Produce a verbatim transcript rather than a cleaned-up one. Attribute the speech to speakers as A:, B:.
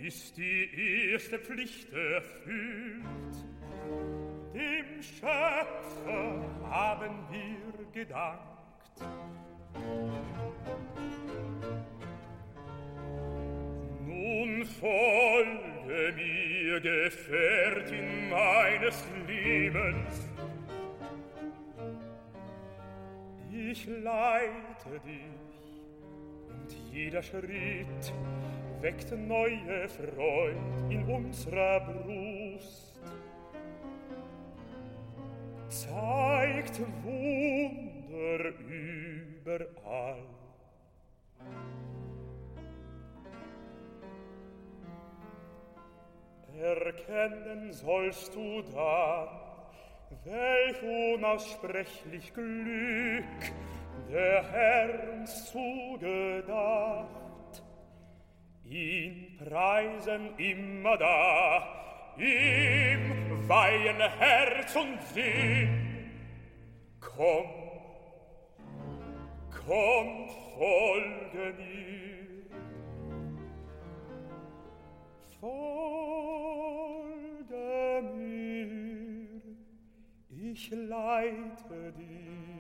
A: ist die erste Pflicht erfüllt. Dem Schöpfer haben wir gedankt. Nun folge mir, Gefährtin meines Lebens. Ich leite dich, und jeder Schritt weckt neue Freud in unserer Brust, zeigt Wunder überall. Erkennen sollst du dann, welch unaussprechlich Glück der Herr uns zugedacht, ihn preisen immer da, ihm weihen Herz und Sinn. Komm, komm, folge mir, folge mir, ich leite dich.